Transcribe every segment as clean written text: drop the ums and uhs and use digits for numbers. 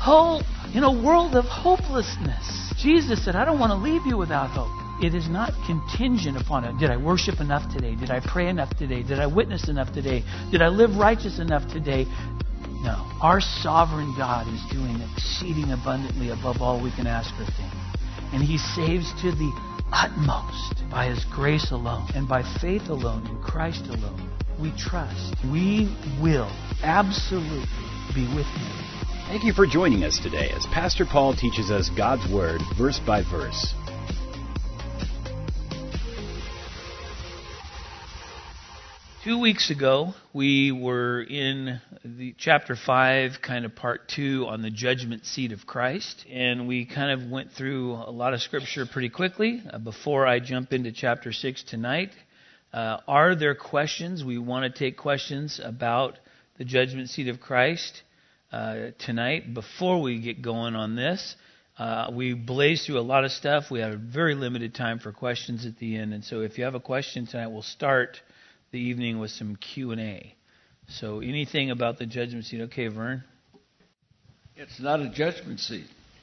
hope in a world of hopelessness. Jesus said, I don't want to leave you without hope. It is not contingent upon it. Did I worship enough today? Did I pray enough today? Did I witness enough today? Did I live righteous enough today? No. Our sovereign God is doing exceeding abundantly above all we can ask or think. And He saves to the utmost by His grace alone and by faith alone in Christ alone. We trust. We will absolutely be with Him. Thank you for joining us today as Pastor Paul teaches us God's Word verse by verse. Two weeks ago, we were in the chapter 5, kind of part 2 on the judgment seat of Christ. And we kind of went through a lot of scripture pretty quickly. Before I jump into chapter 6 tonight, are there questions? We want to take questions about the judgment seat of Christ tonight. Before we get going on this, we blazed through a lot of stuff. We had a very limited time for questions at the end. And so if you have a question tonight, we'll start the evening with some Q&A. So anything about the judgment seat? Okay, Vern? It's not a judgment seat.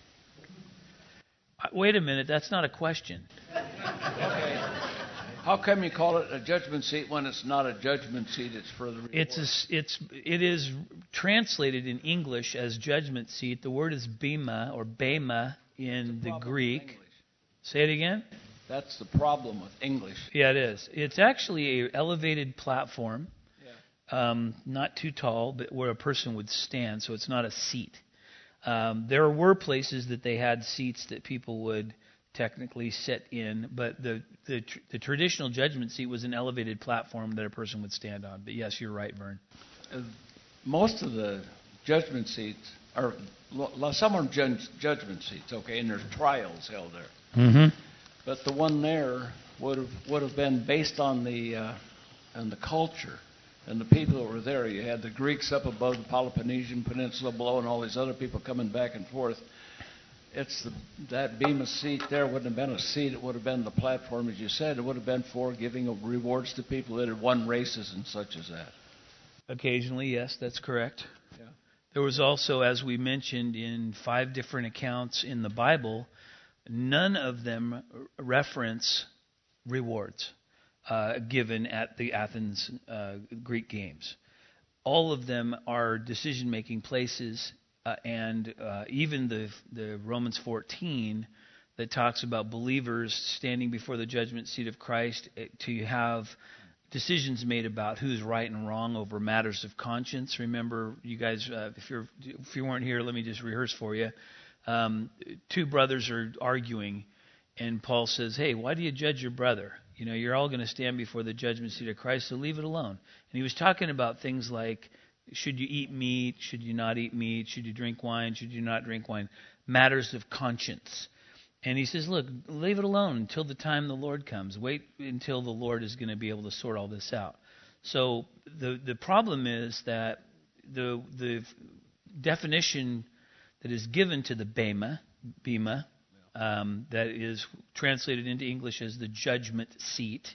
Wait a minute, that's not a question. Okay. How come you call it a judgment seat when it's not a judgment seat? It's for the reward. It is translated in English as judgment seat. The word is bema or bema in the Greek. Say it again. That's the problem with English. Yeah, it is. It's actually an elevated platform, not too tall, but where a person would stand, so it's not a seat. There were places that they had seats that people would technically sit in, but the traditional judgment seat was an elevated platform that a person would stand on. But yes, you're right, Vern. Most of the judgment seats are, some are judgment seats, okay, and there's trials held there. Mm-hmm. But the one there would have been based on the culture and the people that were there. You had the Greeks up above the Peloponnesian Peninsula below, and all these other people coming back and forth. That bema seat there wouldn't have been a seat. It would have been the platform, as you said. It would have been for giving of rewards to people that had won races and such as that. Occasionally, yes, that's correct. Yeah. There was also, as we mentioned, in 5 different accounts in the Bible, none of them reference rewards given at the Athens Greek Games. All of them are decision-making places, and even the Romans 14 that talks about believers standing before the judgment seat of Christ to have decisions made about who's right and wrong over matters of conscience. Remember, you guys, if you weren't here, let me just rehearse for you. 2 brothers are arguing, and Paul says, hey, why do you judge your brother? You know, you're all going to stand before the judgment seat of Christ, so leave it alone. And he was talking about things like, should you eat meat? Should you not eat meat? Should you drink wine? Should you not drink wine? Matters of conscience. And he says, look, leave it alone until the time the Lord comes. Wait until the Lord is going to be able to sort all this out. So the problem is that the definition that is given to the bema, that is translated into English as the judgment seat,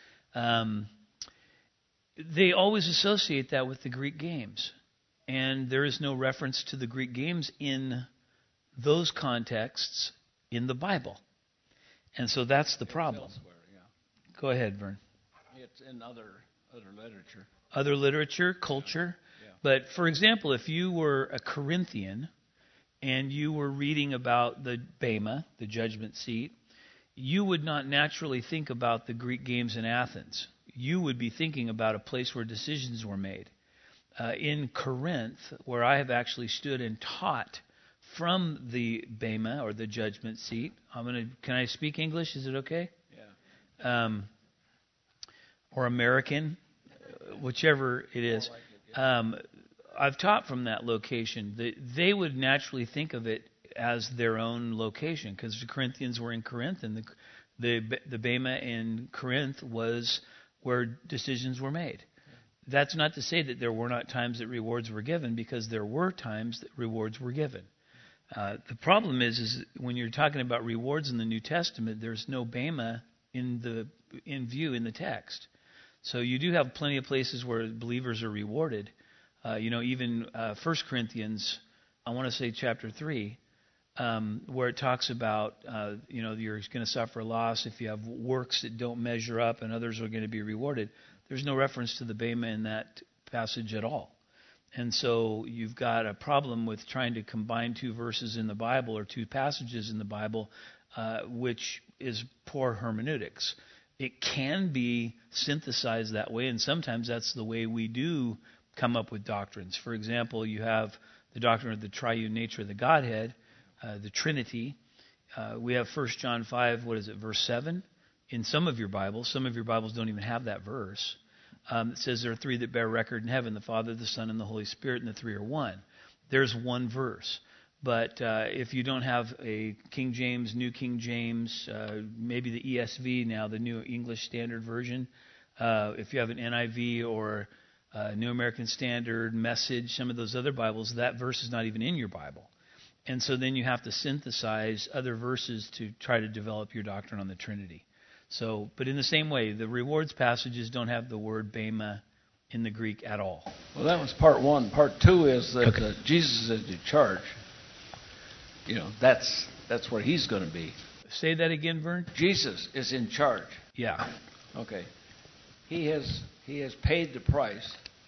they always associate that with the Greek Games. And there is no reference to the Greek Games in those contexts in the Bible. And so that's the problem. Elsewhere, yeah. Go ahead, Vern. It's in other literature. Other literature, culture. Yeah. But, for example, if you were a Corinthian and you were reading about the bema, the judgment seat, you would not naturally think about the Greek Games in Athens. You would be thinking about a place where decisions were made. In Corinth, where I have actually stood and taught from the bema, or the judgment seat, can I speak English? Is it okay? Yeah. Or American, whichever it is. I've taught from that location. They would naturally think of it as their own location because the Corinthians were in Corinth, and the bema in Corinth was where decisions were made. That's not to say that there were not times that rewards were given, because there were times that rewards were given. The problem is when you're talking about rewards in the New Testament, there's no bema in view in the text. So you do have plenty of places where believers are rewarded. Even 1 Corinthians I want to say chapter 3, where it talks about, you're going to suffer loss if you have works that don't measure up and others are going to be rewarded. There's no reference to the bema in that passage at all. And so you've got a problem with trying to combine two verses in the Bible or two passages in the Bible, which is poor hermeneutics. It can be synthesized that way, and sometimes that's the way we do come up with doctrines. For example, you have the doctrine of the triune nature of the Godhead, the Trinity. We have 1 John 5, verse 7 in some of your Bibles. Some of your Bibles don't even have that verse. It says there are three that bear record in heaven, the Father, the Son, and the Holy Spirit, and the three are one. There's one verse. But if you don't have a King James, New King James, maybe the ESV now, the New English Standard Version, if you have an NIV or New American Standard, Message, some of those other Bibles, that verse is not even in your Bible. And so then you have to synthesize other verses to try to develop your doctrine on the Trinity. So, but in the same way, the rewards passages don't have the word bema in the Greek at all. Well, that was part one. Part two is that Jesus is in charge. That's where he's going to be. Say that again, Vern. Jesus is in charge. Yeah. Okay. He has paid the price.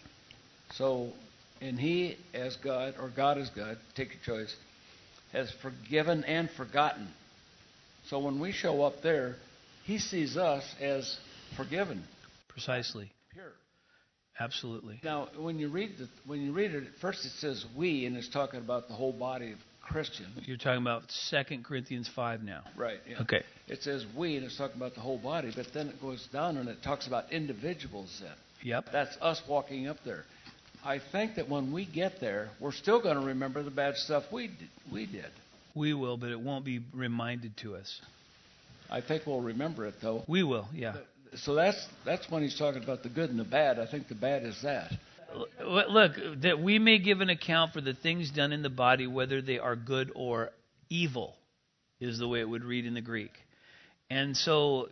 So, and he as God, or God as God, take your choice, has forgiven and forgotten. So when we show up there, he sees us as forgiven. Precisely. Pure. Absolutely. Now, when you read it, at first it says we, and it's talking about the whole body of Christians. You're talking about 2 Corinthians 5 now. Right. Yeah. Okay. It says we, and it's talking about the whole body, but then it goes down and it talks about individuals then. Yep. That's us walking up there. I think that when we get there, we're still going to remember the bad stuff we did. We will, but it won't be reminded to us. I think we'll remember it, though. We will, yeah. So that's when he's talking about the good and the bad. I think the bad is that. Look, that we may give an account for the things done in the body, whether they are good or evil, is the way it would read in the Greek. And so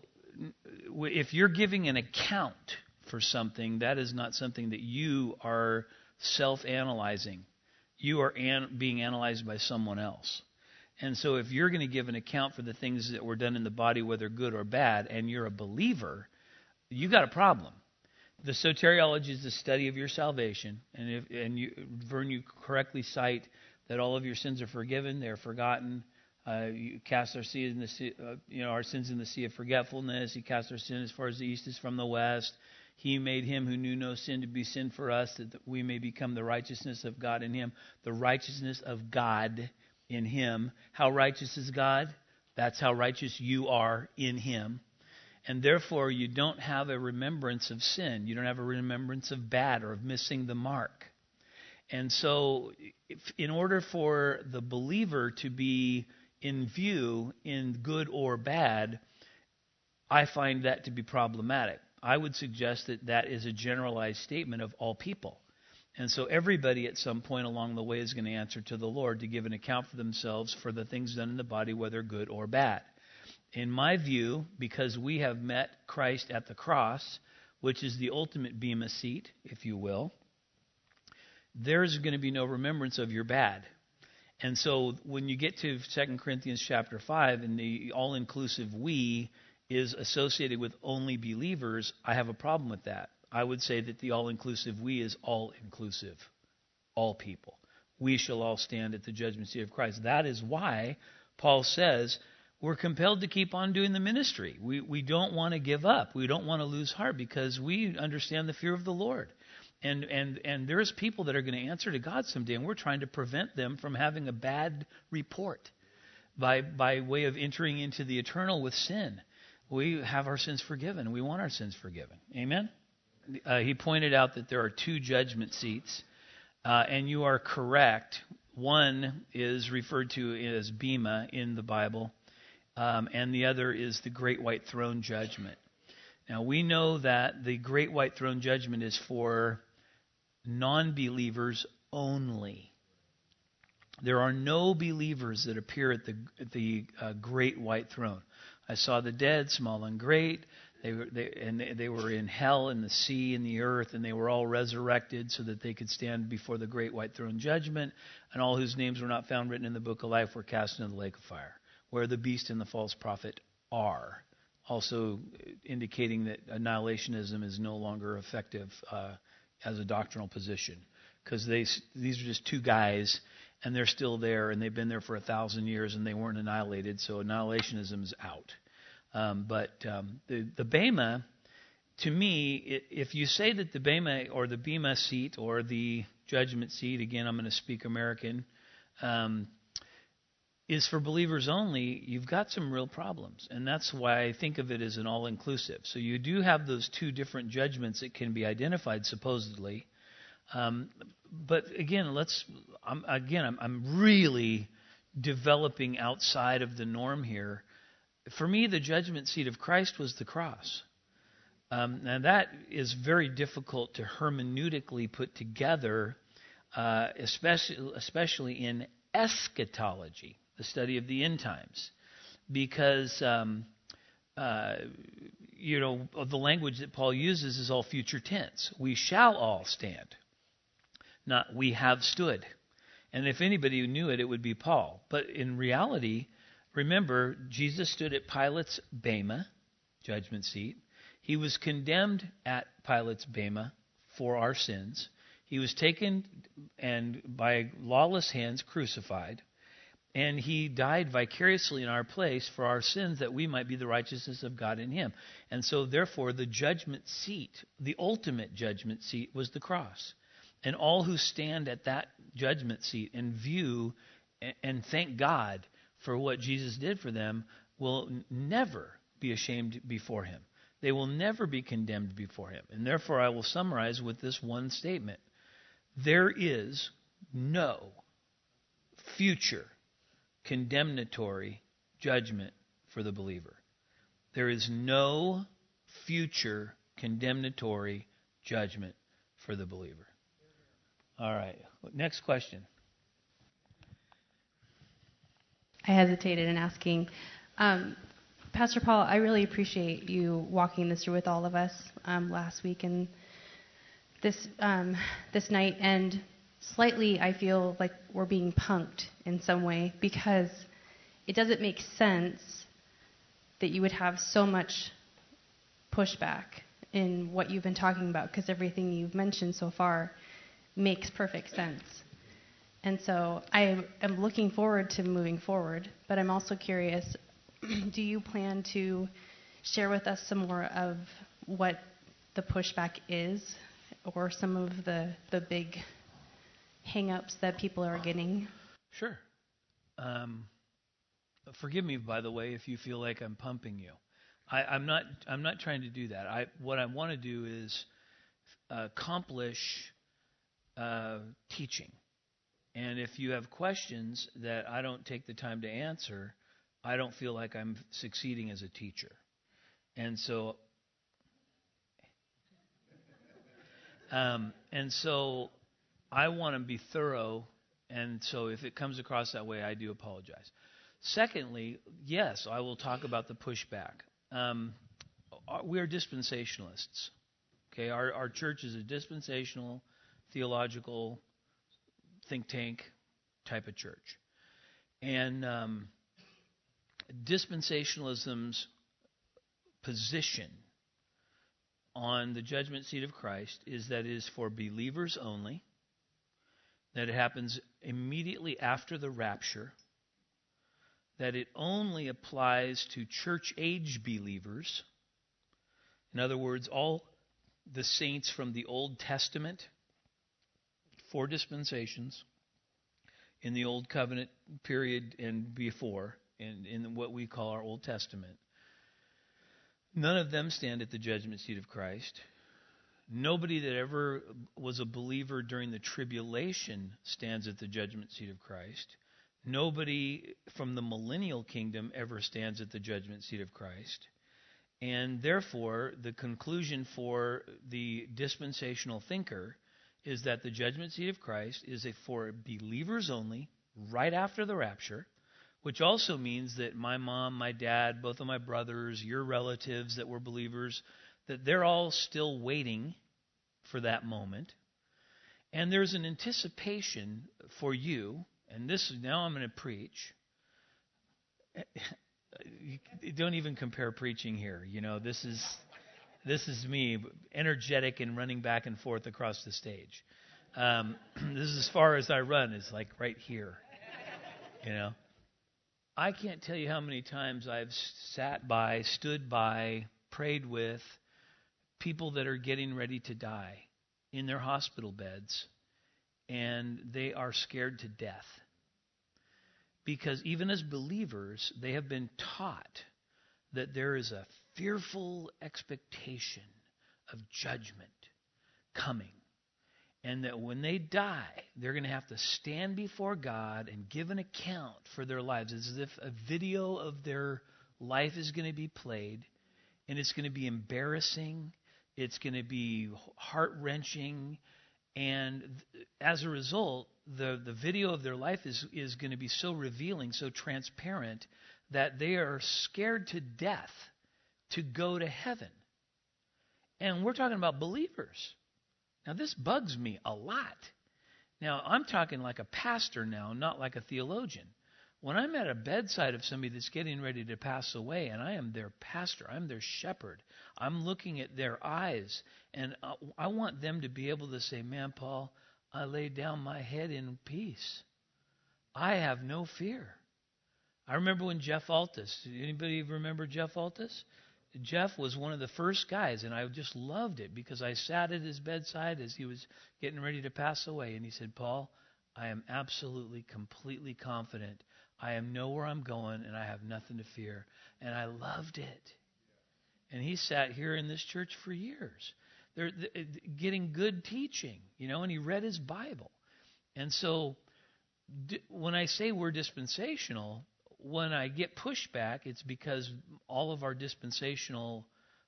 if you're giving an account for something, that is not something that you are self-analyzing. You are being analyzed by someone else. And so if you're going to give an account for the things that were done in the body, whether good or bad, and you're a believer, you got a problem. The soteriology is the study of your salvation. And Vern, you correctly cite that all of your sins are forgiven, they're forgotten. You cast our sins in the sea, our sins in the sea of forgetfulness. He cast our sin as far as the east is from the west. He made him who knew no sin to be sin for us, that we may become the righteousness of God in him. The righteousness of God in him. How righteous is God? That's how righteous you are in him. And therefore, you don't have a remembrance of sin. You don't have a remembrance of bad or of missing the mark. And so, in order for the believer to be in view in good or bad, I find that to be problematic. I would suggest that that is a generalized statement of all people. And so everybody at some point along the way is going to answer to the Lord to give an account for themselves for the things done in the body, whether good or bad. In my view, because we have met Christ at the cross, which is the ultimate bema seat, if you will, there's going to be no remembrance of your bad. And so when you get to 2 Corinthians chapter 5 and the all-inclusive we is associated with only believers, I have a problem with that. I would say that the all-inclusive we is all-inclusive, all people. We shall all stand at the judgment seat of Christ. That is why Paul says we're compelled to keep on doing the ministry. We don't want to give up. We don't want to lose heart because we understand the fear of the Lord. And there's people that are going to answer to God someday, and we're trying to prevent them from having a bad report by way of entering into the eternal with sin. We have our sins forgiven. We want our sins forgiven. Amen? He pointed out that there are two judgment seats, and you are correct. One is referred to as Bema in the Bible, and the other is the Great White Throne Judgment. Now, we know that the Great White Throne Judgment is for non-believers only. There are no believers that appear at the Great White Throne. I saw the dead, small and great, They were in hell and the sea and the earth, and they were all resurrected so that they could stand before the great white throne judgment, and all whose names were not found written in the book of life were cast into the lake of fire, where the beast and the false prophet are. Also indicating that annihilationism is no longer effective as a doctrinal position, because these are just two guys, and they're still there, and they've been there for 1,000 years, and they weren't annihilated, so annihilationism is out. The Bema, to me, if you say that the Bema or the Bema seat or the judgment seat, again, I'm going to speak American, is for believers only, you've got some real problems. And that's why I think of it as an all-inclusive. So you do have those two different judgments that can be identified, supposedly. But again, I'm really developing outside of the norm here. For me, the judgment seat of Christ was the cross. And that is very difficult to hermeneutically put together, especially in eschatology, the study of the end times, because the language that Paul uses is all future tense. We shall all stand, not we have stood. And if anybody knew it, it would be Paul. But in reality, remember, Jesus stood at Pilate's Bema, judgment seat. He was condemned at Pilate's Bema for our sins. He was taken and by lawless hands crucified. And he died vicariously in our place for our sins, that we might be the righteousness of God in him. And so, therefore, the judgment seat, the ultimate judgment seat, was the cross. And all who stand at that judgment seat and view and thank God for what Jesus did for them will never be ashamed before him. They will never be condemned before him. And therefore, I will summarize with this one statement. There is no future condemnatory judgment for the believer. There is no future condemnatory judgment for the believer. All right. Next question. I hesitated in asking. Pastor Paul, I really appreciate you walking this through with all of us last week and this night. And slightly, I feel like we're being punked in some way, because it doesn't make sense that you would have so much pushback in what you've been talking about, because everything you've mentioned so far makes perfect sense. And so I am looking forward to moving forward, but I'm also curious, do you plan to share with us some more of what the pushback is, or some of the big hang-ups that people are getting? Sure. Forgive me, by the way, if you feel like I'm pumping you. I'm not trying to do that. What I want to do is accomplish teaching. And if you have questions that I don't take the time to answer, I don't feel like I'm succeeding as a teacher. And so I want to be thorough, and so if it comes across that way, I do apologize. Secondly, yes, I will talk about the pushback. We are dispensationalists. Okay, our church is a dispensational, theological, think tank type of church. And dispensationalism's position on the judgment seat of Christ is that it is for believers only, that it happens immediately after the rapture, that it only applies to church-age believers. In other words, all the saints from the Old Testament, 4 dispensations in the Old Covenant period and before, in what we call our Old Testament, none of them stand at the judgment seat of Christ. Nobody that ever was a believer during the tribulation stands at the judgment seat of Christ. Nobody from the millennial kingdom ever stands at the judgment seat of Christ. And therefore, the conclusion for the dispensational thinker is that the judgment seat of Christ is for believers only, right after the rapture, which also means that my mom, my dad, both of my brothers, your relatives that were believers, that they're all still waiting for that moment. And there's an anticipation for you, and now I'm going to preach. Don't even compare preaching here. This is me, energetic and running back and forth across the stage. This is as far as I run, is like right here. I can't tell you how many times I've stood by, prayed with people that are getting ready to die in their hospital beds, and they are scared to death. Because even as believers, they have been taught that there is a fearful expectation of judgment coming. And that when they die, they're going to have to stand before God and give an account for their lives. It's as if a video of their life is going to be played, and it's going to be embarrassing. It's going to be heart-wrenching. And as a result, the video of their life is going to be so revealing, so transparent, that they are scared to death to go to heaven. And we're talking about believers. Now, this bugs me a lot. Now, I'm talking like a pastor now, not like a theologian. When I'm at a bedside of somebody that's getting ready to pass away, and I am their pastor, I'm their shepherd, I'm looking at their eyes, and I want them to be able to say, "Man, Paul, I laid down my head in peace. I have no fear." I remember when Jeff Altus, anybody remember Jeff Altus? Jeff was one of the first guys, and I just loved it because I sat at his bedside as he was getting ready to pass away, and he said, "Paul, I am absolutely, completely confident. I know where I'm going, and I have nothing to fear." And I loved it. And he sat here in this church for years. They're getting good teaching, and he read his Bible. And so when I say we're dispensational, when I get pushback, it's because all of our dispensational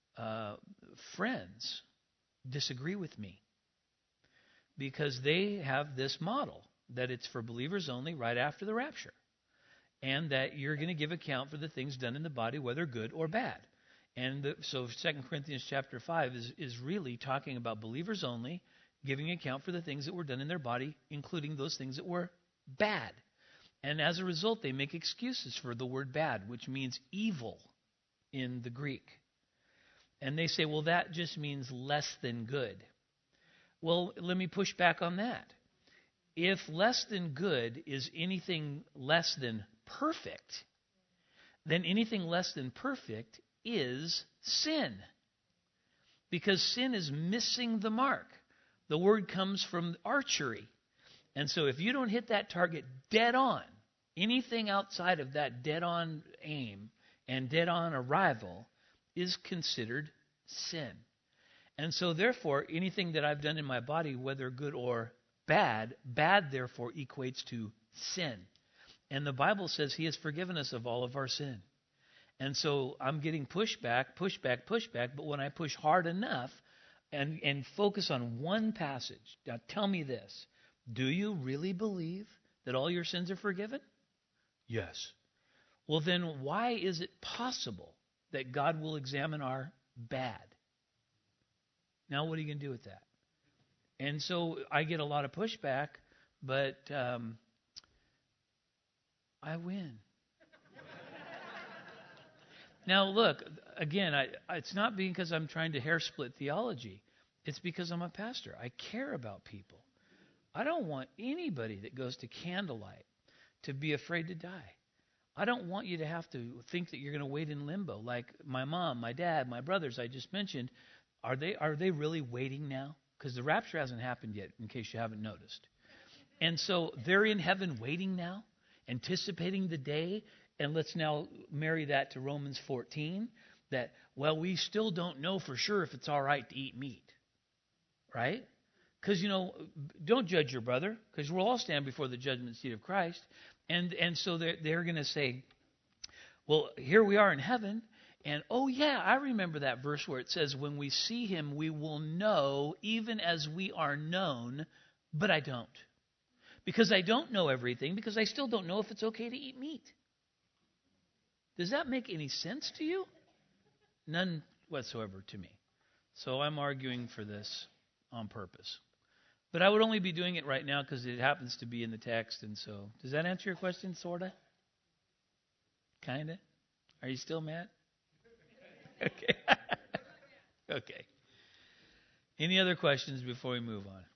friends disagree with me. Because they have this model that it's for believers only right after the rapture. And that you're going to give account for the things done in the body, whether good or bad. And so 2 Corinthians chapter 5 is really talking about believers only, giving account for the things that were done in their body, including those things that were bad. And as a result, they make excuses for the word bad, which means evil in the Greek. And they say, well, that just means less than good. Well, let me push back on that. If less than good is anything less than perfect, then anything less than perfect is sin. Because sin is missing the mark. The word comes from archery. And so if you don't hit that target dead on, anything outside of that dead-on aim and dead-on arrival is considered sin. And so, therefore, anything that I've done in my body, whether good or bad, therefore, equates to sin. And the Bible says He has forgiven us of all of our sin. And so I'm getting pushback, but when I push hard enough and focus on one passage, now tell me this, do you really believe that all your sins are forgiven? Yes. Well, then why is it possible that God will examine our bad? Now, what are you going to do with that? And so I get a lot of pushback, but I win. Now, look, again, it's not because I'm trying to hair split theology. It's because I'm a pastor. I care about people. I don't want anybody that goes to candlelight to be afraid to die. I don't want you to have to think that you're going to wait in limbo. Like my mom, my dad, my brothers I just mentioned, are they really waiting now? Because the rapture hasn't happened yet, in case you haven't noticed. And so they're in heaven waiting now, anticipating the day. And let's now marry that to Romans 14, that, well, we still don't know for sure if it's all right to eat meat. Right? Because, don't judge your brother, because we'll all stand before the judgment seat of Christ. And so they're going to say, well, here we are in heaven, and oh yeah, I remember that verse where it says, when we see Him, we will know even as we are known, but I don't. Because I don't know everything, because I still don't know if it's okay to eat meat. Does that make any sense to you? None whatsoever to me. So I'm arguing for this on purpose. But I would only be doing it right now because it happens to be in the text. And so, does that answer your question, sort of? Kind of? Are you still mad? Okay. Okay. Any other questions before we move on?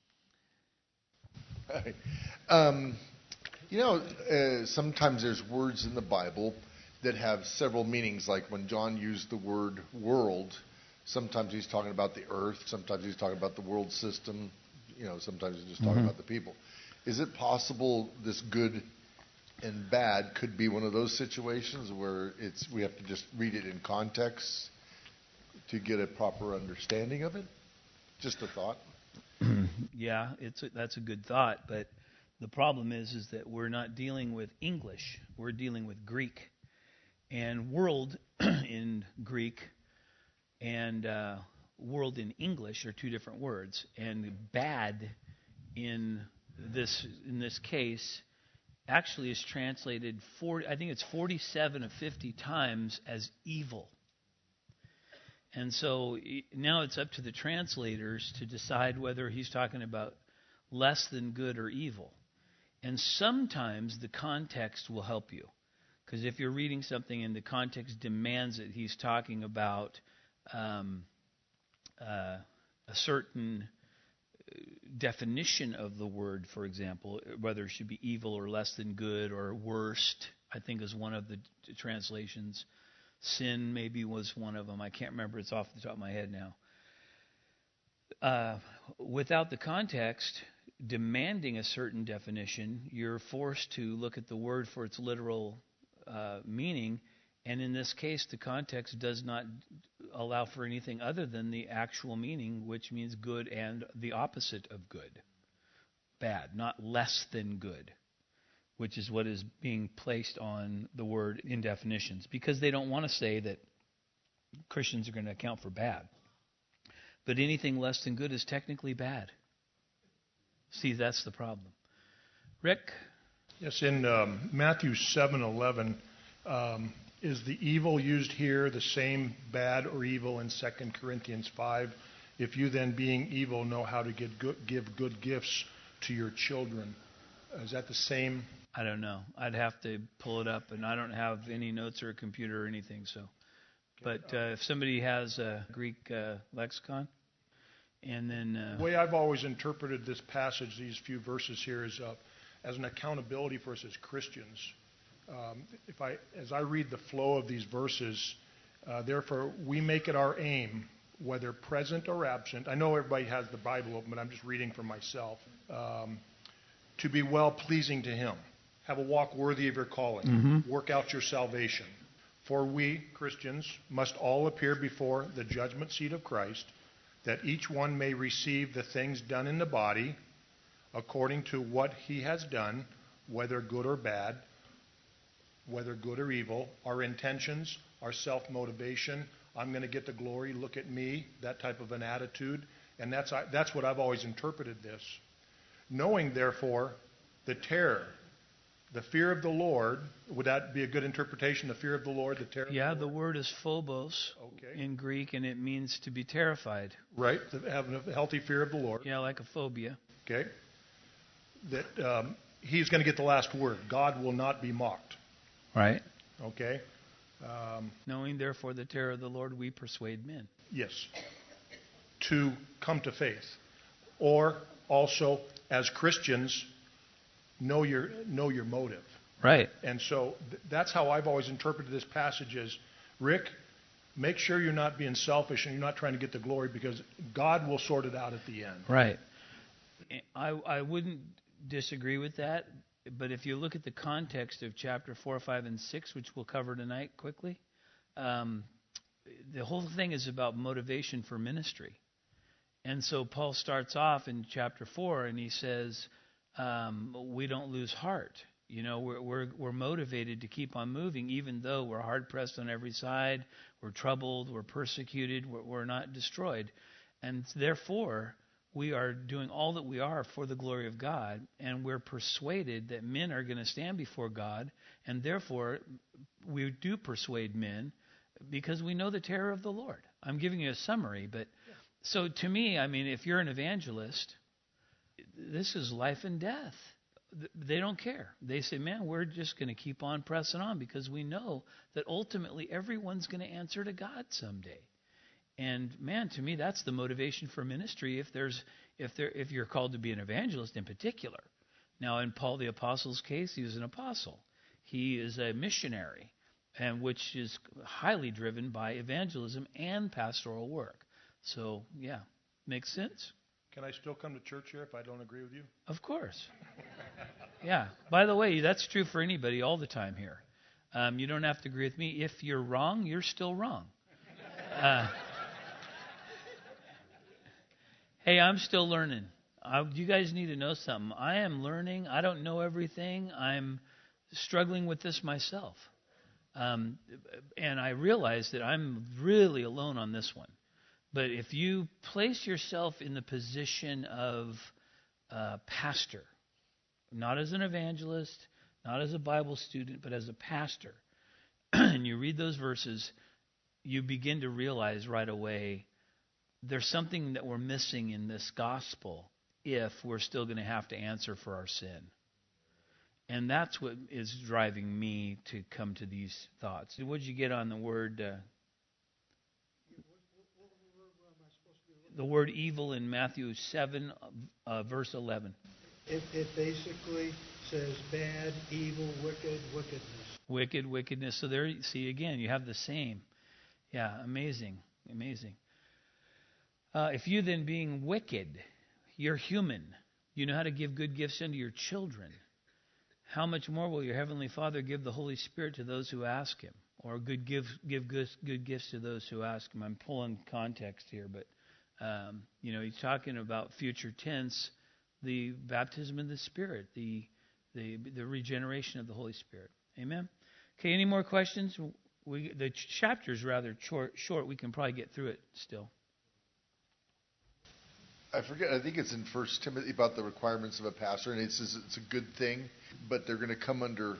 Sometimes there's words in the Bible that have several meanings. Like when John used the word world, sometimes he's talking about the earth, sometimes he's talking about the world system, sometimes he's just talking about the people. Is it possible this good and bad could be one of those situations where we have to just read it in context to get a proper understanding of it? Just a thought. Yeah, that's a good thought, but the problem is that we're not dealing with English. We're dealing with Greek. And world in Greek and world in English are two different words. And bad in this case actually is translated 47 of 50 times as evil. And so now it's up to the translators to decide whether he's talking about less than good or evil. And sometimes the context will help you. Because if you're reading something and the context demands that he's talking about a certain definition of the word, for example, whether it should be evil or less than good or worst, I think is one of the translations. Sin maybe was one of them. I can't remember. It's off the top of my head now. Without the context demanding a certain definition, you're forced to look at the word for its literal meaning. And in this case, the context does not allow for anything other than the actual meaning, which means good and the opposite of good. Bad, not less than good, which is what is being placed on the word in definitions, because they don't want to say that Christians are going to account for bad. But anything less than good is technically bad. See, that's the problem. Rick? Yes, in Matthew 7:11, is the evil used here the same bad or evil in 2 Corinthians 5? If you then, being evil, know how to give good gifts to your children. Is that the same? I don't know. I'd have to pull it up, and I don't have any notes or a computer or anything. So, but if somebody has a Greek lexicon, and then the way I've always interpreted this passage, these few verses here, is as an accountability for us as Christians. As I read the flow of these verses, therefore we make it our aim, whether present or absent. I know everybody has the Bible open, but I'm just reading for myself. To be well pleasing to Him. Have a walk worthy of your calling. Mm-hmm. Work out your salvation. For we, Christians, must all appear before the judgment seat of Christ, that each one may receive the things done in the body according to what he has done, whether good or bad, whether good or evil, our intentions, our self-motivation. I'm going to get the glory, look at me, that type of an attitude. And that's what I've always interpreted this. Knowing, therefore, the terror, the fear of the Lord, would that be a good interpretation, the fear of the Lord, the terror of the Lord? Yeah, the word is phobos in Greek, and it means to be terrified. Right, to have a healthy fear of the Lord. Yeah, like a phobia. Okay. That He's going to get the last word. God will not be mocked. Right. Okay. Knowing, therefore, the terror of the Lord, we persuade men. Yes. To come to faith. Or also, as Christians, know your motive. Right. And so that's how I've always interpreted this passage as, Rick, make sure you're not being selfish and you're not trying to get the glory, because God will sort it out at the end. Right. I wouldn't disagree with that. But if you look at the context of chapter 4, 5, and 6, which we'll cover tonight quickly, the whole thing is about motivation for ministry. And so Paul starts off in chapter 4, and he says, we don't lose heart. We're motivated to keep on moving, even though we're hard-pressed on every side, we're troubled, we're persecuted, we're not destroyed. And therefore, we are doing all that we are for the glory of God, and we're persuaded that men are going to stand before God, and therefore we do persuade men because we know the terror of the Lord. I'm giving you a summary, but so to me, I mean, if you're an evangelist, this is life and death. They don't care. They say, man, we're just going to keep on pressing on because we know that ultimately everyone's going to answer to God someday. And man, to me, that's the motivation for ministry. If you're called to be an evangelist in particular. Now, in Paul the Apostle's case, he was an apostle. He is a missionary, and which is highly driven by evangelism and pastoral work. So, yeah, makes sense. Can I still come to church here if I don't agree with you? Of course. Yeah. By the way, that's true for anybody all the time here. You don't have to agree with me. If you're wrong, you're still wrong. Hey, I'm still learning. You guys need to know something. I am learning. I don't know everything. I'm struggling with this myself. And I realize that I'm really alone on this one. But if you place yourself in the position of pastor, not as an evangelist, not as a Bible student, but as a pastor, and you read those verses, you begin to realize right away there's something that we're missing in this gospel if we're still going to have to answer for our sin. And that's what is driving me to come to these thoughts. What did you get on the word? The word evil in Matthew 7, verse 11. It basically says bad, evil, wicked, wickedness. Wicked, wickedness. So there, see, again, you have the same. Yeah, amazing. If you then being wicked, you're human, you know how to give good gifts unto your children, how much more will your heavenly Father give the Holy Spirit to those who ask Him? Or give good gifts to those who ask Him. I'm pulling context here, but he's talking about future tense, the baptism in the Spirit, the regeneration of the Holy Spirit. Amen. Okay, any more questions? The chapter's rather short. We can probably get through it still. I forget. I think it's in 1 Timothy about the requirements of a pastor, and it says it's a good thing, but they're going to come under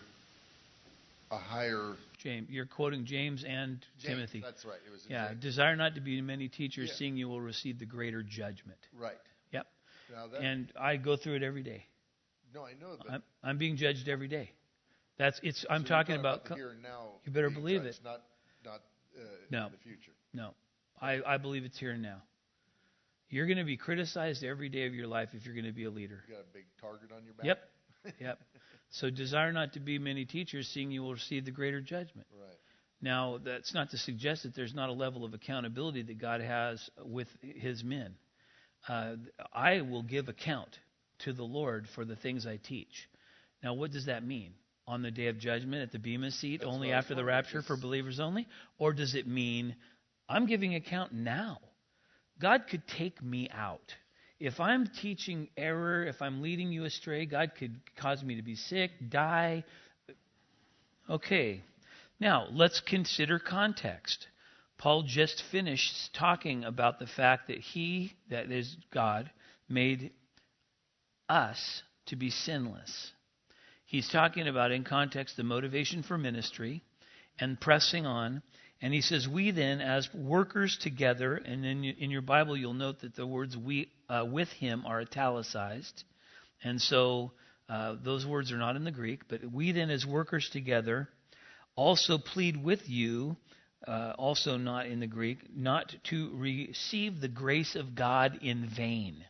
a higher. James, you're quoting James and Timothy. That's right. It was. James. Desire not to be many teachers, seeing you will receive the greater judgment. Right. Yep. And I go through it every day. No, I know that. I'm being judged every day. I'm talking about the here and now. You better believe it. Not no. in the future. No, I believe it's here and now. You're going to be criticized every day of your life if you're going to be a leader. You got a big target on your back. Yep. So desire not to be many teachers, seeing you will receive the greater judgment. Right. Now, that's not to suggest that there's not a level of accountability that God has with His men. I will give account to the Lord for the things I teach. Now, what does that mean? On the day of judgment at the Bema seat, that's only after the rapture for believers only? Or does it mean I'm giving account now? God could take me out. If I'm teaching error, if I'm leading you astray, God could cause me to be sick, die. Okay. Now, let's consider context. Paul just finished talking about the fact that He, that is God, made us to be sinless. He's talking about, in context, the motivation for ministry and pressing on. And he says, we then, as workers together, and in your Bible you'll note that the words "we" with Him are italicized. And so those words are not in the Greek. But we then, as workers together, also plead with you, also not in the Greek, not to receive the grace of God in vain.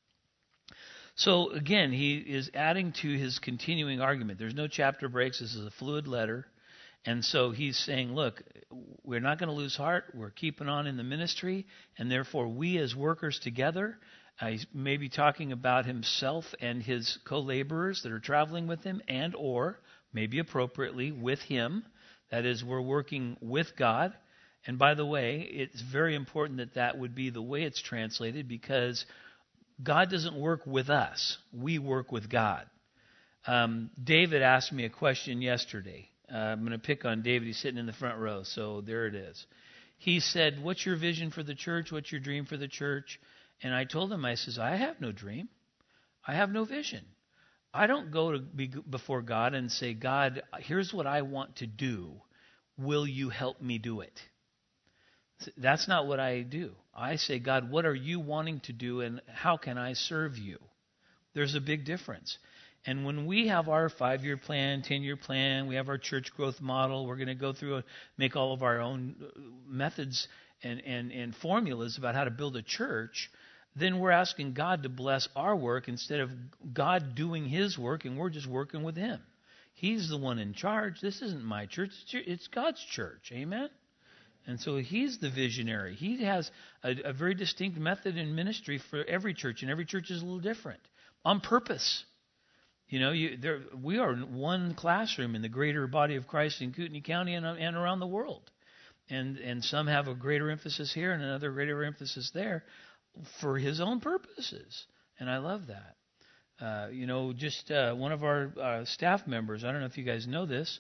So again, he is adding to his continuing argument. There's no chapter breaks. This is a fluid letter. And so he's saying, look, we're not going to lose heart. We're keeping on in the ministry. And therefore, we as workers together, he's maybe talking about himself and his co-laborers that are traveling with him, and or maybe appropriately with him. That is, we're working with God. And by the way, it's very important that that would be the way it's translated, because God doesn't work with us. We work with God. David asked me a question yesterday. I'm going to pick on David. He's sitting in the front row, so there it is. He said, what's your vision for the church? What's your dream for the church? And I told him, I says, I have no dream. I have no vision. I don't go to be before God and say, God, here's what I want to do. Will you help me do it? That's not what I do. I say, God, what are you wanting to do, and how can I serve you? There's a big difference. And when we have our 5-year plan, 10-year plan, we have our church growth model, we're going to go through and make all of our own methods and formulas about how to build a church, then we're asking God to bless our work instead of God doing his work, and we're just working with him. He's the one in charge. This isn't my church. It's God's church. Amen? And so he's the visionary. He has a very distinct method in ministry for every church, and every church is a little different on purpose. You know, we are one classroom in the greater body of Christ in Kootenai County and around the world. And some have a greater emphasis here and another greater emphasis there for his own purposes. And I love that. Just one of our staff members, I don't know if you guys know this,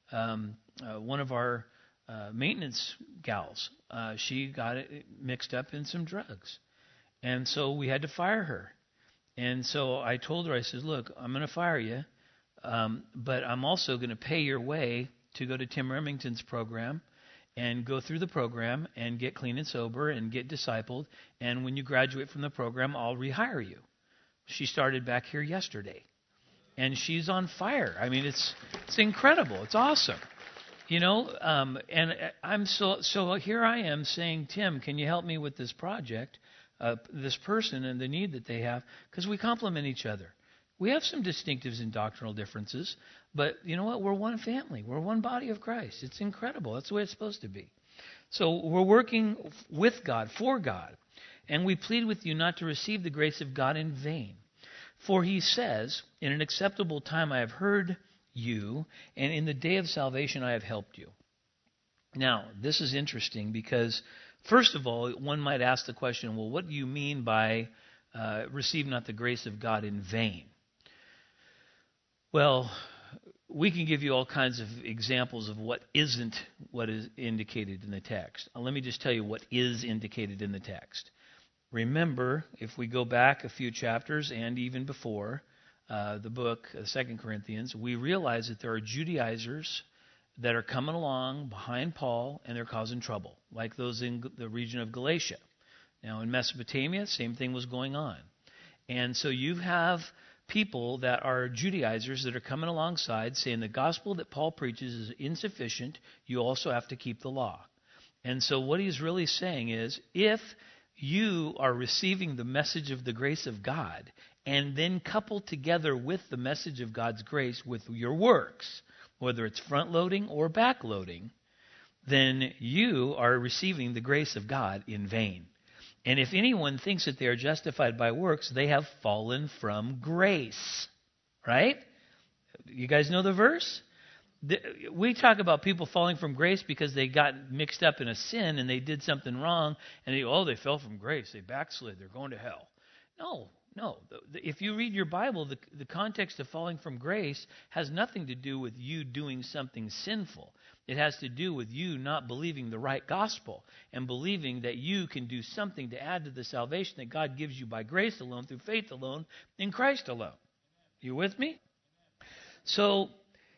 one of our maintenance gals, she got mixed up in some drugs. And so we had to fire her. And so I told her, I said, look, I'm going to fire you, but I'm also going to pay your way to go to Tim Remington's program and go through the program and get clean and sober and get discipled. And when you graduate from the program, I'll rehire you. She started back here yesterday. And she's on fire. I mean, it's incredible. It's awesome. You know, and I'm so here I am saying, Tim, can you help me with this project, this person and the need that they have? Because we complement each other. We have some distinctives and doctrinal differences, but you know what? We're one family. We're one body of Christ. It's incredible. That's the way it's supposed to be. So we're working with God, for God, and we plead with you not to receive the grace of God in vain. For he says, in an acceptable time I have heard you, and in the day of salvation I have helped you. Now, this is interesting because, first of all, one might ask the question, well, what do you mean by receive not the grace of God in vain? Well, we can give you all kinds of examples of what isn't what is indicated in the text. Let me just tell you what is indicated in the text. Remember, if we go back a few chapters and even before the book, 2 Corinthians, we realize that there are Judaizers that are coming along behind Paul and they're causing trouble, like those in the region of Galatia. Now, in Mesopotamia, same thing was going on. And so you have people that are Judaizers that are coming alongside saying the gospel that Paul preaches is insufficient. You also have to keep the law. And so what he's really saying is, if you are receiving the message of the grace of God and then couple together with the message of God's grace with your works, whether it's front-loading or back-loading, then you are receiving the grace of God in vain. And if anyone thinks that they are justified by works, they have fallen from grace. Right? You guys know the verse? We talk about people falling from grace because they got mixed up in a sin and they did something wrong, and they fell from grace. They backslid. They're going to hell. No. If you read your Bible, the context of falling from grace has nothing to do with you doing something sinful. It has to do with you not believing the right gospel and believing that you can do something to add to the salvation that God gives you by grace alone, through faith alone, in Christ alone. You with me? So,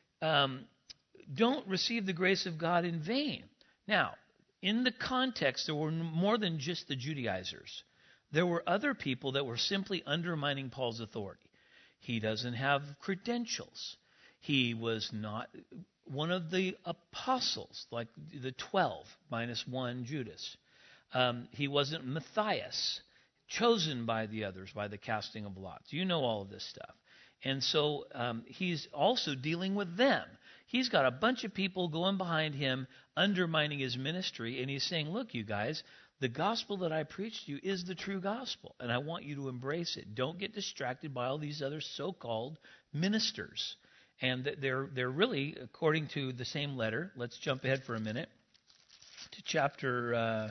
don't receive the grace of God in vain. Now, in the context, there were more than just the Judaizers. There were other people that were simply undermining Paul's authority. He doesn't have credentials. He was not one of the apostles, like the 12 minus one Judas. He wasn't Matthias, chosen by the others by the casting of lots. You know all of this stuff. And so he's also dealing with them. He's got a bunch of people going behind him, undermining his ministry, and he's saying, look, you guys, the gospel that I preach to you is the true gospel, and I want you to embrace it. Don't get distracted by all these other so-called ministers. And they're really, according to the same letter, let's jump ahead for a minute to chapter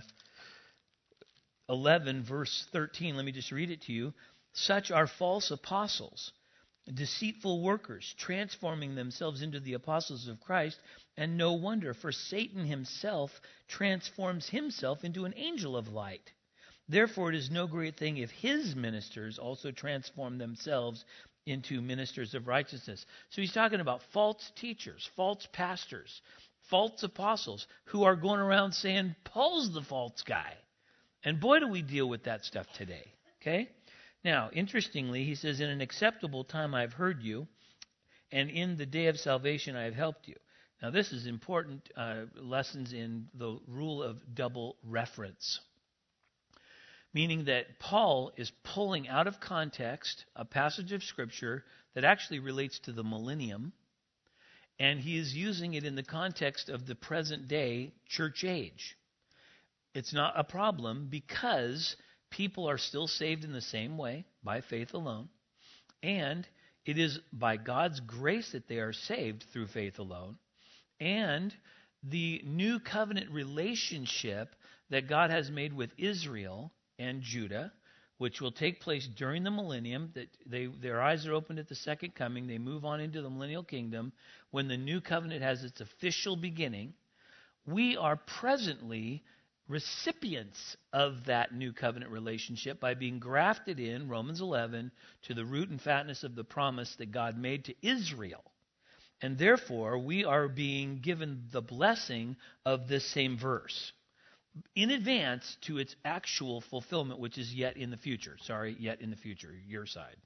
11, verse 13. Let me just read it to you. Such are false apostles, deceitful workers, transforming themselves into the apostles of Christ, and no wonder, for Satan himself transforms himself into an angel of light. Therefore, it is no great thing if his ministers also transform themselves into ministers of righteousness. So he's talking about false teachers, false pastors, false apostles who are going around saying, Paul's the false guy. And boy, do we deal with that stuff today. Okay? Now, interestingly, he says, in an acceptable time I have heard you, and in the day of salvation I have helped you. Now, this is important lessons in the rule of double reference. Meaning that Paul is pulling out of context a passage of Scripture that actually relates to the millennium, and he is using it in the context of the present day church age. It's not a problem because people are still saved in the same way, by faith alone, and it is by God's grace that they are saved through faith alone, and the new covenant relationship that God has made with Israel and Judah, which will take place during the millennium, that their eyes are opened at the second coming, they move on into the millennial kingdom, when the new covenant has its official beginning. We are presently recipients of that new covenant relationship by being grafted in, Romans 11, to the root and fatness of the promise that God made to Israel. And therefore, we are being given the blessing of this same verse in advance to its actual fulfillment, which is yet in the future. Yet in the future, your side.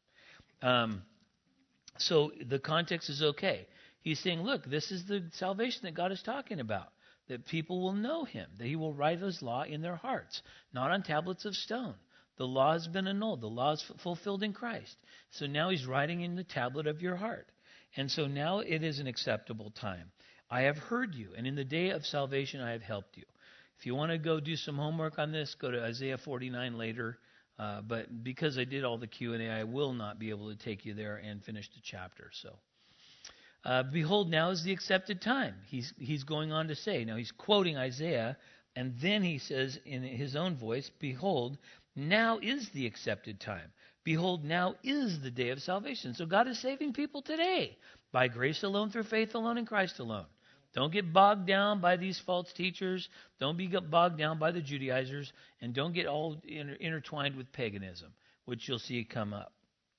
So the context is okay. He's saying, look, this is the salvation that God is talking about, that people will know him, that he will write his law in their hearts, not on tablets of stone. The law has been annulled. The law is fulfilled in Christ. So now he's writing in the tablet of your heart. And so now it is an acceptable time. I have heard you, and in the day of salvation I have helped you. If you want to go do some homework on this, go to Isaiah 49 later. But because I did all the Q&A, I will not be able to take you there and finish the chapter. So, behold, now is the accepted time. He's going on to say, now he's quoting Isaiah, and then he says in his own voice, behold, now is the accepted time. Behold, now is the day of salvation. So God is saving people today by grace alone, through faith alone, in Christ alone. Don't get bogged down by these false teachers. Don't be bogged down by the Judaizers. And don't get all intertwined with paganism, which you'll see come up.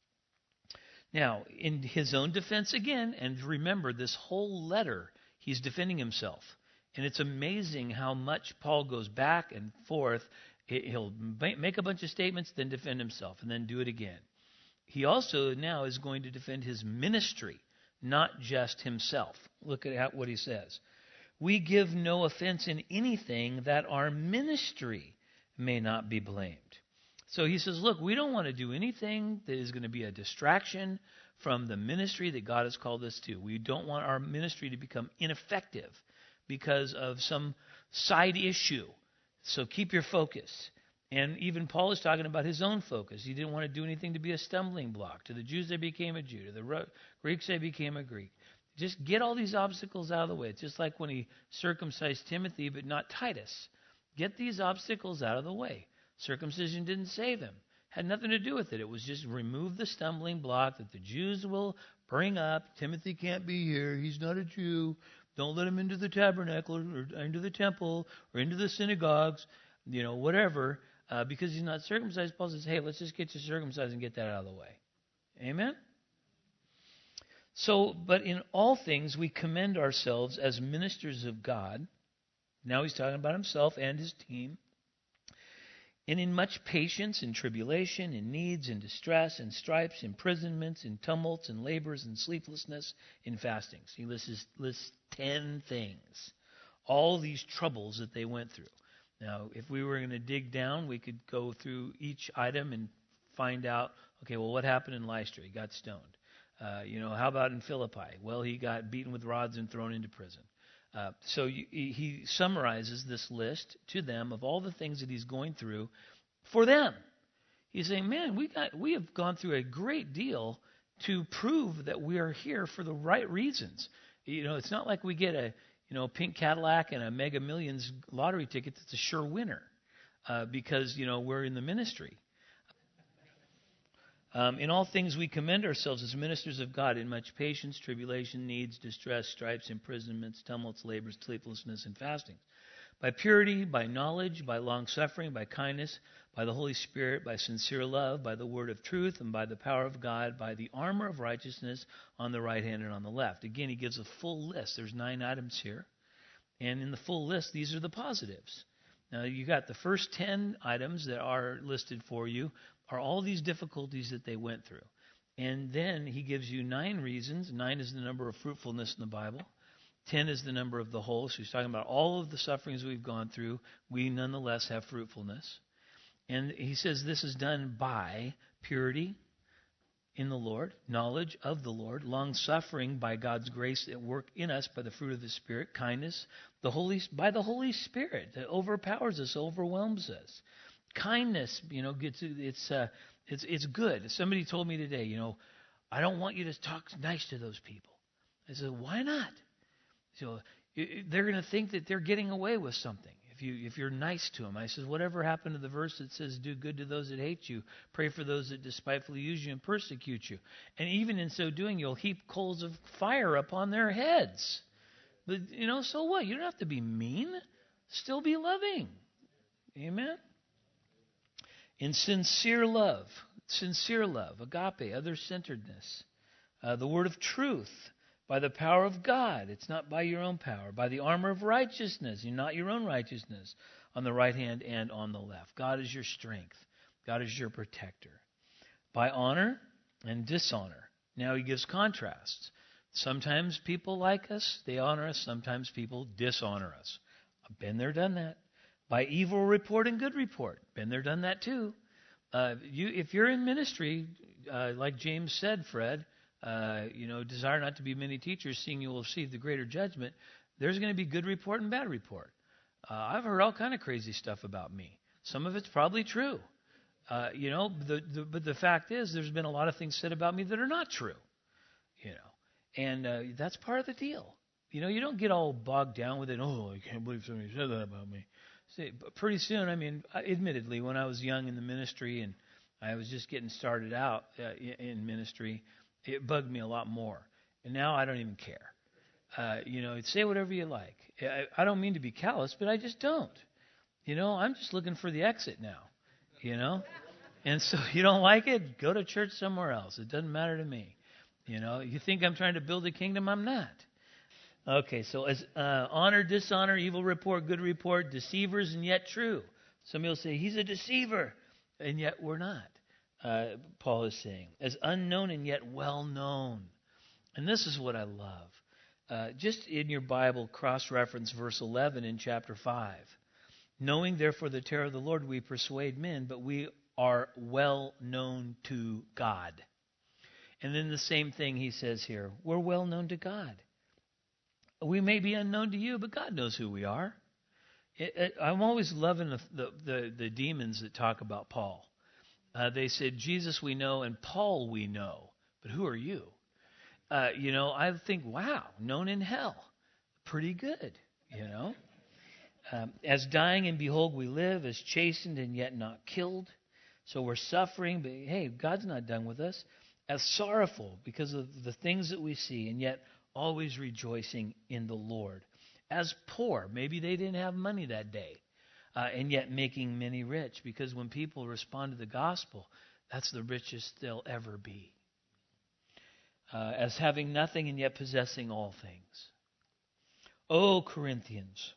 Now, in his own defense again, and remember, this whole letter, he's defending himself. And it's amazing how much Paul goes back and forth. He'll make a bunch of statements, then defend himself, and then do it again. He also now is going to defend his ministry, not just himself. Look at what he says. We give no offense in anything that our ministry may not be blamed. So he says, look, we don't want to do anything that is going to be a distraction from the ministry that God has called us to. We don't want our ministry to become ineffective because of some side issue. So keep your focus. And even Paul is talking about his own focus. He didn't want to do anything to be a stumbling block. To the Jews, they became a Jew. To the Greeks, they became a Greek. Just get all these obstacles out of the way. It's just like when he circumcised Timothy, but not Titus. Get these obstacles out of the way. Circumcision didn't save him. Had nothing to do with it. It was just remove the stumbling block that the Jews will bring up. Timothy can't be here. He's not a Jew. Don't let him into the tabernacle or into the temple or into the synagogues, whatever. Because he's not circumcised, Paul says, hey, let's just get you circumcised and get that out of the way. Amen? So, but in all things we commend ourselves as ministers of God. Now he's talking about himself and his team. And in much patience, in tribulation, in needs, in distress, in stripes, imprisonments, in tumults, in labors, in sleeplessness, in fastings. He lists 10 things. All these troubles that they went through. Now, if we were going to dig down, we could go through each item and find out, okay, well, what happened in Lystra? He got stoned. How about in Philippi? Well, he got beaten with rods and thrown into prison. So he summarizes this list to them of all the things that he's going through for them. He's saying, man, we have gone through a great deal to prove that we are here for the right reasons. It's not like we get a pink Cadillac and a Mega Millions lottery ticket that's a sure winner because, we're in the ministry. In all things we commend ourselves as ministers of God in much patience, tribulation, needs, distress, stripes, imprisonments, tumults, labors, sleeplessness, and fastings. by purity, by knowledge, by long-suffering, by kindness, by the Holy Spirit, by sincere love, by the word of truth, and by the power of God, by the armor of righteousness on the right hand and on the left. Again, he gives a full list. There's 9 items here. And in the full list, these are the positives. Now, you got the first 10 items that are listed for you are all these difficulties that they went through. And then he gives you 9 reasons. 9 is the number of fruitfulness in the Bible. 10 is the number of the whole. So he's talking about all of the sufferings we've gone through. We nonetheless have fruitfulness. And he says this is done by purity in the Lord, knowledge of the Lord, long-suffering by God's grace at work in us by the fruit of the Spirit, kindness by the Holy Spirit that overpowers us, overwhelms us. Kindness, it's good. Somebody told me today, I don't want you to talk nice to those people. I said, why not? So they're going to think that they're getting away with something if you're nice to them. I said, whatever happened to the verse that says, do good to those that hate you, pray for those that despitefully use you and persecute you. And even in so doing, you'll heap coals of fire upon their heads. But, so what? You don't have to be mean. Still be loving. Amen? In sincere love, agape, other-centeredness, the word of truth, by the power of God. It's not by your own power. By the armor of righteousness, and not your own righteousness, on the right hand and on the left. God is your strength. God is your protector. By honor and dishonor. Now he gives contrasts. Sometimes people like us, they honor us. Sometimes people dishonor us. I've been there, done that. By evil report and good report. Been there, done that too. If you're in ministry, like James said, Fred, desire not to be many teachers, seeing you will receive the greater judgment. There's going to be good report and bad report. I've heard all kind of crazy stuff about me. Some of it's probably true. But the fact is, there's been a lot of things said about me that are not true. And that's part of the deal. You don't get all bogged down with it. Oh, I can't believe somebody said that about me. See, but pretty soon, admittedly, when I was young in the ministry and I was just getting started out in ministry, it bugged me a lot more. And now I don't even care. Say whatever you like. I don't mean to be callous, but I just don't. I'm just looking for the exit now. And so you don't like it, go to church somewhere else. It doesn't matter to me. You think I'm trying to build a kingdom? I'm not. Okay, so as honor, dishonor, evil report, good report, deceivers and yet true. Some people say he's a deceiver, and yet we're not. Paul is saying, as unknown and yet well known. And this is what I love. Just in your Bible, cross-reference verse 11 in chapter 5. Knowing therefore the terror of the Lord, we persuade men, but we are well known to God. And then the same thing he says here. We're well known to God. We may be unknown to you, but God knows who we are. I'm always loving the demons that talk about Paul. They said, Jesus we know and Paul we know, but who are you? I think, wow, known in hell. Pretty good, As dying and behold we live, as chastened and yet not killed. So we're suffering, but hey, God's not done with us. As sorrowful because of the things that we see, and yet always rejoicing in the Lord. As poor, maybe they didn't have money that day, and yet making many rich, because when people respond to the gospel, that's the richest they'll ever be. As having nothing and yet possessing all things. Oh, Corinthians.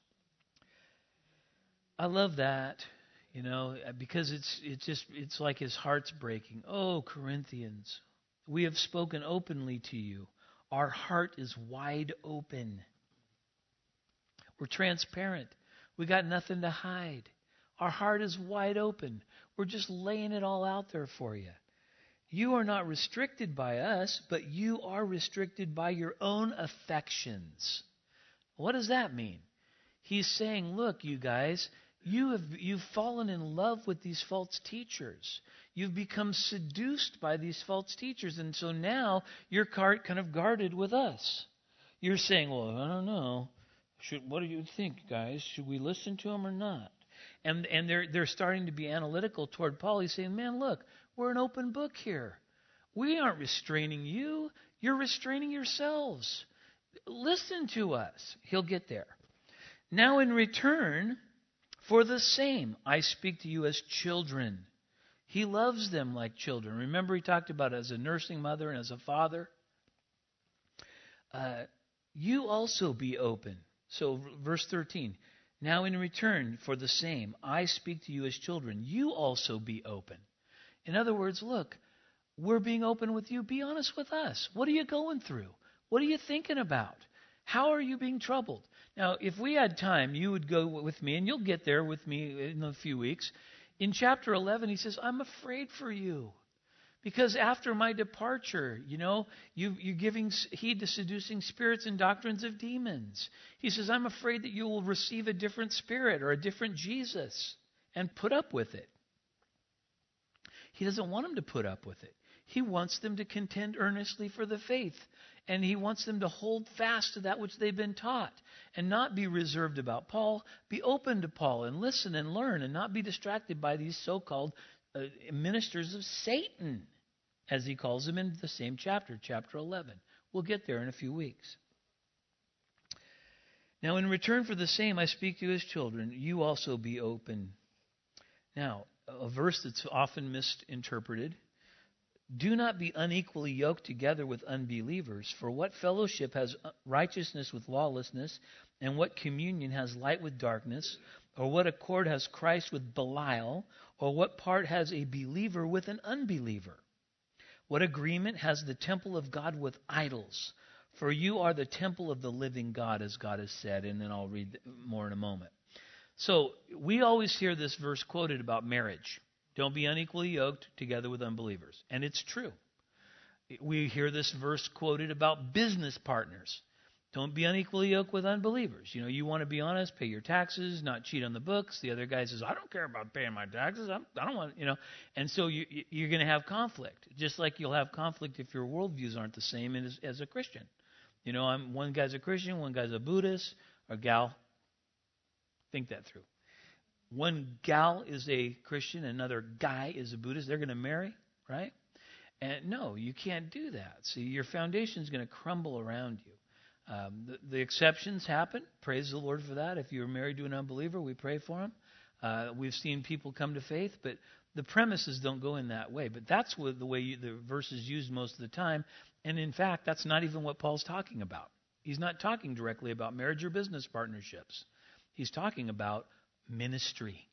I love that, because it's like his heart's breaking. Oh, Corinthians, we have spoken openly to you. Our heart is wide open. We're transparent. We got nothing to hide. Our heart is wide open. We're just laying it all out there for you. You are not restricted by us, but you are restricted by your own affections. What does that mean? He's saying, look, you guys, you've fallen in love with these false teachers. You've become seduced by these false teachers, and so now you're kind of guarded with us. You're saying, well, I don't know. What do you think, guys? Should we listen to them or not? And they're starting to be analytical toward Paul. He's saying, man, look, we're an open book here. We aren't restraining you. You're restraining yourselves. Listen to us. He'll get there. Now in return, for the same, I speak to you as children. He loves them like children. Remember, he talked about it as a nursing mother and as a father. You also be open. So, verse 13. Now in return, for the same, I speak to you as children. You also be open. In other words, look, we're being open with you. Be honest with us. What are you going through? What are you thinking about? How are you being troubled? Now, if we had time, you would go with me, and you'll get there with me in a few weeks. In chapter 11, he says, I'm afraid for you. Because after my departure, you're giving heed to seducing spirits and doctrines of demons. He says, I'm afraid that you will receive a different spirit or a different Jesus and put up with it. He doesn't want them to put up with it. He wants them to contend earnestly for the faith. And he wants them to hold fast to that which they've been taught and not be reserved about Paul. Be open to Paul and listen and learn and not be distracted by these so-called ministers of Satan, as he calls them in the same chapter, chapter 11. We'll get there in a few weeks. Now, in return for the same, I speak to you as children. You also be open. Now, a verse that's often misinterpreted. Do not be unequally yoked together with unbelievers, for what fellowship has righteousness with lawlessness, and what communion has light with darkness, or what accord has Christ with Belial, or what part has a believer with an unbeliever? What agreement has the temple of God with idols? For you are the temple of the living God, as God has said, and then I'll read more in a moment. So we always hear this verse quoted about marriage. Don't be unequally yoked together with unbelievers. And it's true. We hear this verse quoted about business partners. Don't be unequally yoked with unbelievers. You want to be honest, pay your taxes, not cheat on the books. The other guy says, I don't care about paying my taxes. I don't want, And so you're going to have conflict. Just like you'll have conflict if your worldviews aren't the same as a Christian. One guy's a Christian, one guy's a Buddhist, or gal. Think that through. One gal is a Christian, another guy is a Buddhist. They're going to marry, right? And no, you can't do that. See, your foundation is going to crumble around you. The exceptions happen. Praise the Lord for that. If you're married to an unbeliever, we pray for him. We've seen people come to faith, but the premises don't go in that way. But that's the way the verse is used most of the time. And in fact, that's not even what Paul's talking about. He's not talking directly about marriage or business partnerships. He's talking about ministry.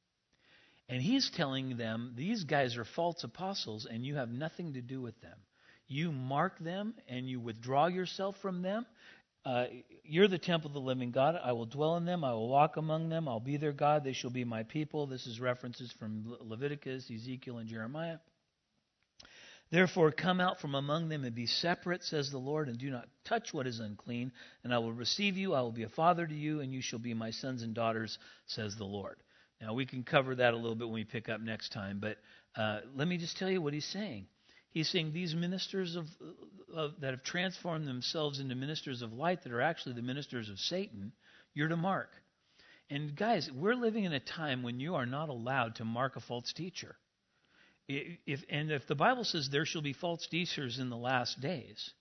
And he's telling them, these guys are false apostles and you have nothing to do with them. You mark them and you withdraw yourself from them. You're the temple of the living God. I will dwell in them. I will walk among them. I'll be their God. They shall be my people. This is references from Leviticus, Ezekiel, and Jeremiah. Therefore, come out from among them and be separate, says the Lord, and do not touch what is unclean. And I will receive you. I will be a father to you, and you shall be my sons and daughters, says the Lord. Now, we can cover that a little bit when we pick up next time. But let me just tell you what he's saying. He's saying these ministers that have transformed themselves into ministers of light that are actually the ministers of Satan, you're to mark. And guys, we're living in a time when you are not allowed to mark a false teacher. If the Bible says there shall be false teachers in the last days,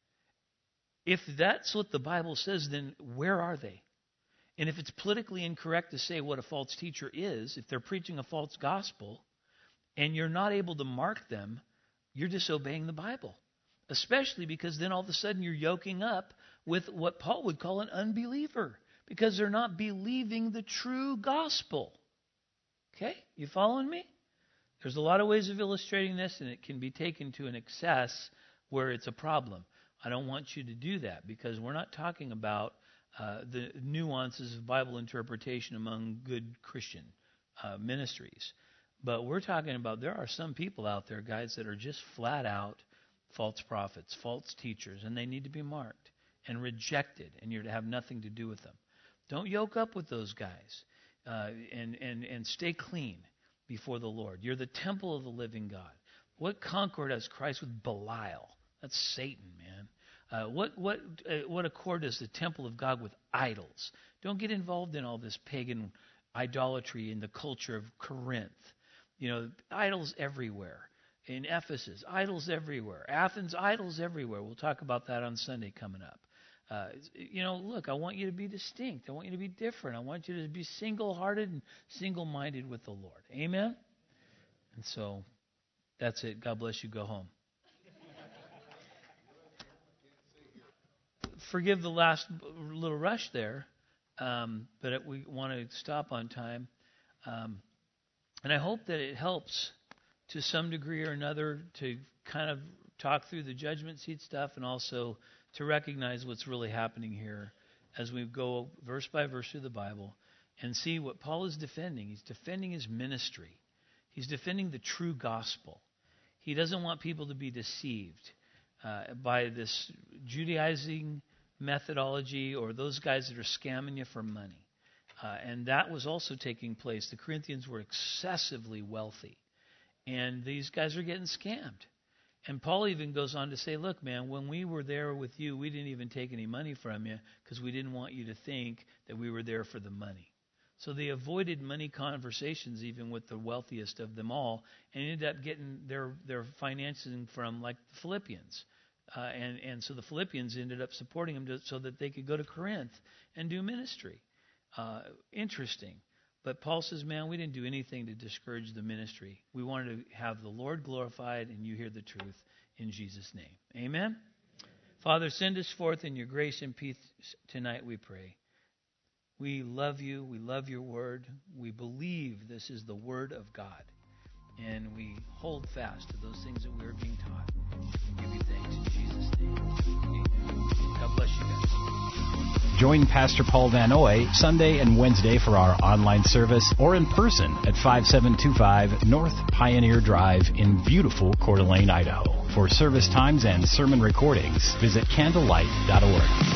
if that's what the Bible says, then where are they? And if it's politically incorrect to say what a false teacher is, if they're preaching a false gospel, and you're not able to mark them, you're disobeying the Bible. Especially because then all of a sudden you're yoking up with what Paul would call an unbeliever, because they're not believing the true gospel. Okay? You following me? There's a lot of ways of illustrating this, and it can be taken to an excess where it's a problem. I don't want you to do that, because we're not talking about the nuances of Bible interpretation among good Christian ministries. But we're talking about there are some people out there, guys, that are just flat out false prophets, false teachers, and they need to be marked and rejected, and you're to have nothing to do with them. Don't yoke up with those guys, and stay clean before the Lord. You're the temple of the living God. What concord has Christ with Belial? That's Satan, man. What accord is the temple of God with idols? Don't get involved in all this pagan idolatry in the culture of Corinth. Idols everywhere. In Ephesus, idols everywhere. Athens, idols everywhere. We'll talk about that on Sunday coming up. Look, I want you to be distinct. I want you to be different. I want you to be single-hearted and single-minded with the Lord. Amen? And so that's it. God bless you. Go home. Forgive the last little rush there, but we want to stop on time. And I hope that it helps to some degree or another to kind of talk through the judgment seat stuff and also to recognize what's really happening here as we go verse by verse through the Bible and see what Paul is defending. He's defending his ministry. He's defending the true gospel. He doesn't want people to be deceived by this Judaizing methodology or those guys that are scamming you for money. And that was also taking place. The Corinthians were excessively wealthy. And these guys are getting scammed. And Paul even goes on to say, look, man, when we were there with you, we didn't even take any money from you because we didn't want you to think that we were there for the money. So they avoided money conversations even with the wealthiest of them all and ended up getting their financing from like the Philippians. And so the Philippians ended up supporting them so that they could go to Corinth and do ministry. Interesting. But Paul says, man, we didn't do anything to discourage the ministry. We wanted to have the Lord glorified and you hear the truth in Jesus' name. Amen? Father, send us forth in your grace and peace tonight, we pray. We love you. We love your word. We believe this is the word of God. And we hold fast to those things that we are being taught. We give you thanks in Jesus' name. Amen. God bless you guys. Join Pastor Paul Van Oy Sunday and Wednesday for our online service or in person at 5725 North Pioneer Drive in beautiful Coeur d'Alene, Idaho. For service times and sermon recordings, visit candlelight.org.